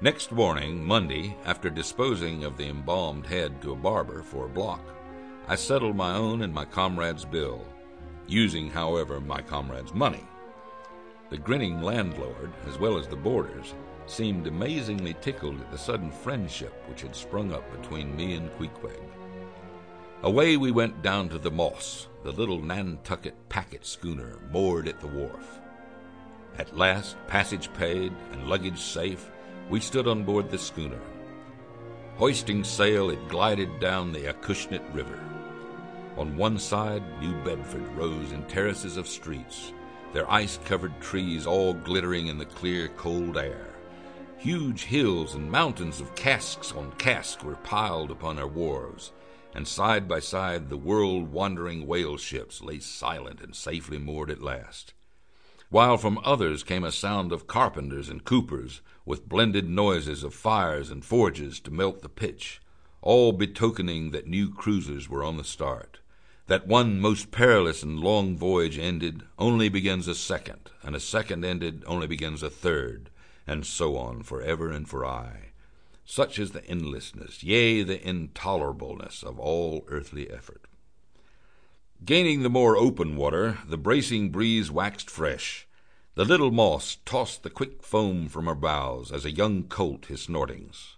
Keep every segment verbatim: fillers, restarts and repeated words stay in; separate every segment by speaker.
Speaker 1: Next morning, Monday, after disposing of the embalmed head to a barber for a block, I settled my own and my comrade's bill, using, however, my comrade's money. The grinning landlord, as well as the boarders, seemed amazingly tickled at the sudden friendship which had sprung up between me and Queequeg. Away we went down to the Moss, the little Nantucket packet schooner moored at the wharf. At last, passage paid and luggage safe, we stood on board the schooner. Hoisting sail, it glided down the Acushnet River. On one side, New Bedford rose in terraces of streets, their ice-covered trees all glittering in the clear, cold air. Huge hills and mountains of casks on casks were piled upon her wharves, and side by side the world-wandering whale ships lay silent and safely moored at last, while from others came a sound of carpenters and coopers, with blended noises of fires and forges to melt the pitch, all betokening that new cruisers were on the start. That one most perilous and long voyage ended, only begins a second, and a second ended, only begins a third, and so on for ever and for aye. Such is the endlessness, yea, the intolerableness of all earthly effort. Gaining the more open water, the bracing breeze waxed fresh. The little Moss tossed the quick foam from her bows as a young colt his snortings.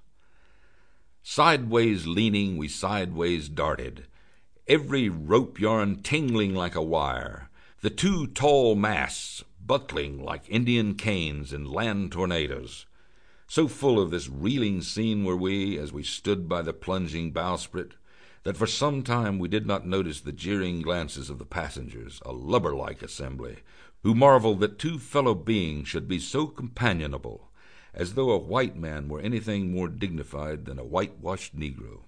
Speaker 1: Sideways leaning, we sideways darted, every rope yarn tingling like a wire, the two tall masts buckling like Indian canes in land tornadoes. So full of this reeling scene were we, as we stood by the plunging bowsprit, that for some time we did not notice the jeering glances of the passengers, a lubber-like assembly, who marveled that two fellow beings should be so companionable, as though a white man were anything more dignified than a whitewashed Negro.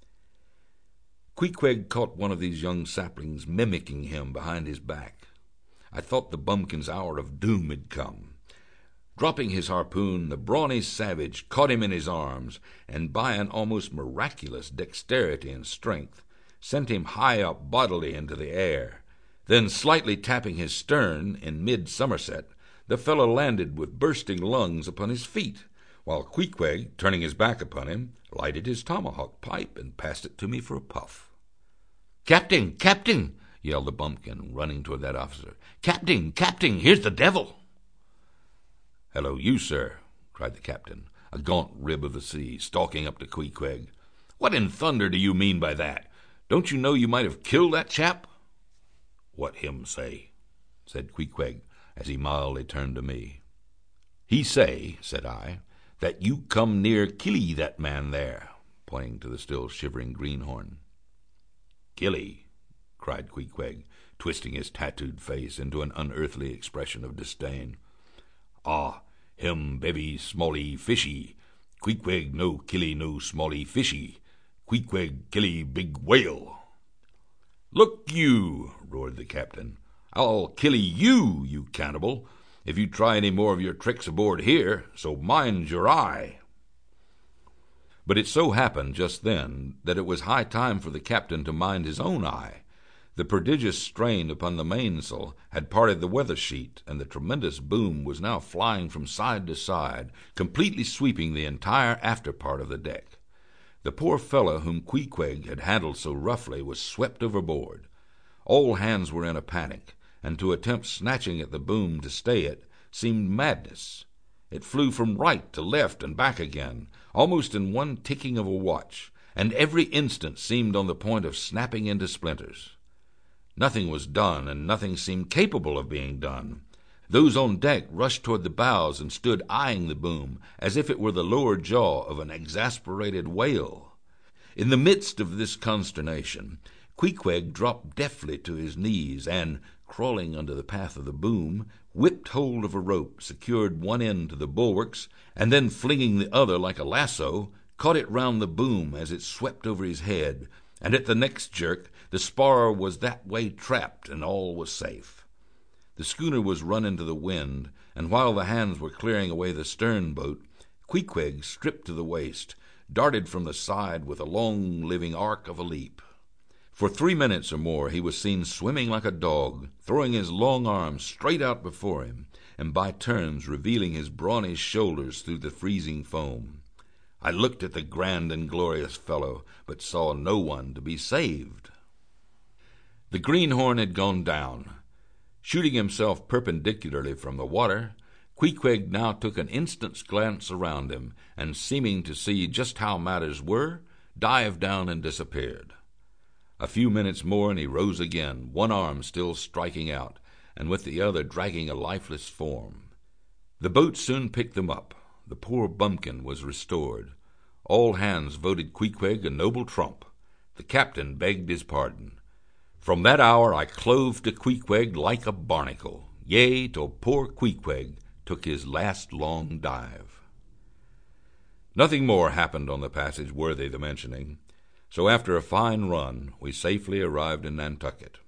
Speaker 1: Queequeg caught one of these young saplings mimicking him behind his back. I thought the bumpkin's hour of doom had come. Dropping his harpoon, the brawny savage caught him in his arms, and by an almost miraculous dexterity and strength, sent him high up bodily into the air. Then, slightly tapping his stern in mid-somerset, the fellow landed with bursting lungs upon his feet, while Queequeg, turning his back upon him, lighted his tomahawk pipe and passed it to me for a puff. "Captain! Captain!" yelled the bumpkin, running toward that officer. "Captain! Captain! Here's the devil!" "Hello, you, sir," cried the captain, a gaunt rib of the sea, stalking up to Queequeg. "What in thunder do you mean by that? Don't you know you might have killed that chap?" "What him say?" said Queequeg, as he mildly turned to me. "He say," said I, "that you come near killee that man there," pointing to the still shivering greenhorn. "Killee?" cried Queequeg, twisting his tattooed face into an unearthly expression of disdain. "Ah, him bevy smallee fishy. Queequeg no killee no smallee fishy. Queequeg killee big whale." "Look you," roared the captain, "I'll killee you, you cannibal, if you try any more of your tricks aboard here, so mind your eye." But it so happened just then that it was high time for the captain to mind his own eye. The prodigious strain upon the mainsail had parted the weather sheet, and the tremendous boom was now flying from side to side, completely sweeping the entire after part of the deck. The poor fellow whom Queequeg had handled so roughly was swept overboard. All hands were in a panic, and to attempt snatching at the boom to stay it seemed madness. It flew from right to left and back again, almost in one ticking of a watch, and every instant seemed on the point of snapping into splinters. Nothing was done, and nothing seemed capable of being done. Those on deck rushed toward the bows and stood eyeing the boom as if it were the lower jaw of an exasperated whale. In the midst of this consternation, Queequeg dropped deftly to his knees and, crawling under the path of the boom, whipped hold of a rope, secured one end to the bulwarks, and then flinging the other like a lasso, caught it round the boom as it swept over his head, and at the next jerk the spar was that way trapped, and all was safe. The schooner was run into the wind, and while the hands were clearing away the stern boat, Queequeg, stripped to the waist, darted from the side with a long-living arc of a leap. For three minutes or more he was seen swimming like a dog, throwing his long arms straight out before him, and by turns revealing his brawny shoulders through the freezing foam. I looked at the grand and glorious fellow, but saw no one to be saved. The greenhorn had gone down. Shooting himself perpendicularly from the water, Queequeg now took an instant's glance around him, and seeming to see just how matters were, dived down and disappeared. A few minutes more and he rose again, one arm still striking out, and with the other dragging a lifeless form. The boat soon picked them up. The poor bumpkin was restored. All hands voted Queequeg a noble trump. The captain begged his pardon. From that hour I clove to Queequeg like a barnacle, yea, till poor Queequeg took his last long dive. Nothing more happened on the passage worthy the mentioning, so after a fine run we safely arrived in Nantucket.